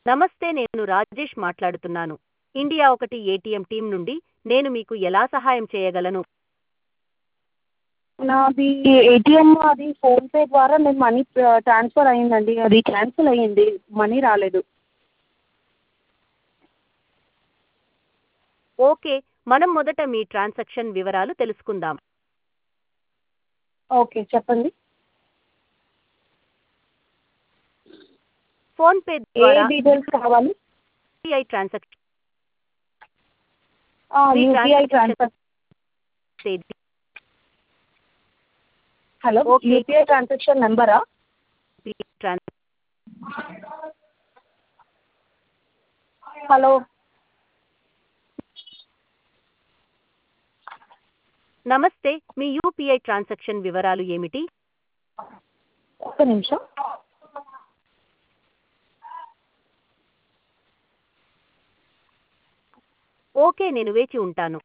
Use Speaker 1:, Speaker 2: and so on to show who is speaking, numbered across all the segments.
Speaker 1: నమస్తే, నేను రాజేష్ మాట్లాడుతున్నాను. ఇండియా ఒకటి ఏటీఎం టీం నుండి. నేను మీకు ఎలా సహాయం చేయగలను?
Speaker 2: నాది ఏటీఎం అది ఫోన్పే ద్వారా నేను మనీ ట్రాన్స్ఫర్ అయ్యిందండి. అది క్యాన్సిల్ అయ్యింది, మనీ రాలేదు.
Speaker 1: ఓకే, మనం మొదట మీ ట్రాన్సాక్షన్ వివరాలు తెలుసుకుందాం.
Speaker 2: ఓకే, చెప్పండి.
Speaker 1: ఫోన్పే
Speaker 2: ఏ
Speaker 1: ద్వారా
Speaker 2: డీటెయిల్స్ కావాలి?
Speaker 1: యూపీఐ ట్రాన్సాక్షన్ మీ
Speaker 2: యూపీఐ
Speaker 1: ట్రాన్సాక్షన్
Speaker 2: ట్రాన్సాక్షన్.
Speaker 1: తేదీ.
Speaker 2: హలో,
Speaker 1: ఓకే,
Speaker 2: యూపీఐ ట్రాన్సాక్షన్ నెంబరా?
Speaker 1: Trans
Speaker 2: hello.
Speaker 1: నమస్తే, మీ యూపీఐ ట్రాన్సాక్షన్ వివరాలు ఏమిటి?
Speaker 2: ఒక్క నిమిషం.
Speaker 1: ఓకే, నేను వేచి ఉంటాను.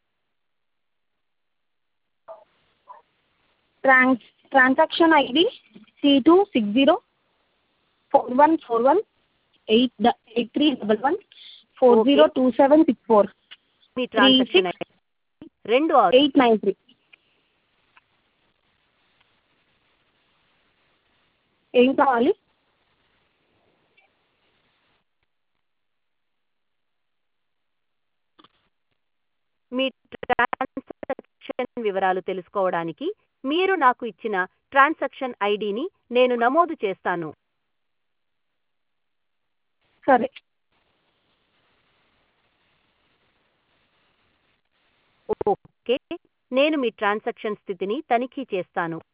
Speaker 2: ట్రాన్సాక్షన్ ఐడి C2601418311402764
Speaker 1: మీ ట్రాన్సాక్షన్ ఐడి 26
Speaker 2: 893. ఏం కావాలి?
Speaker 1: మీ ట్రాన్సాక్షన్ వివరాలు తెలుసుకోవడానికి మీరు నాకు ఇచ్చిన ట్రాన్సాక్షన్ ఐడిని నేను నమోదు చేస్తాను.
Speaker 2: సరే.
Speaker 1: ఓకే, నేను మీ ట్రాన్సాక్షన్ స్థితిని తనిఖీ చేస్తాను.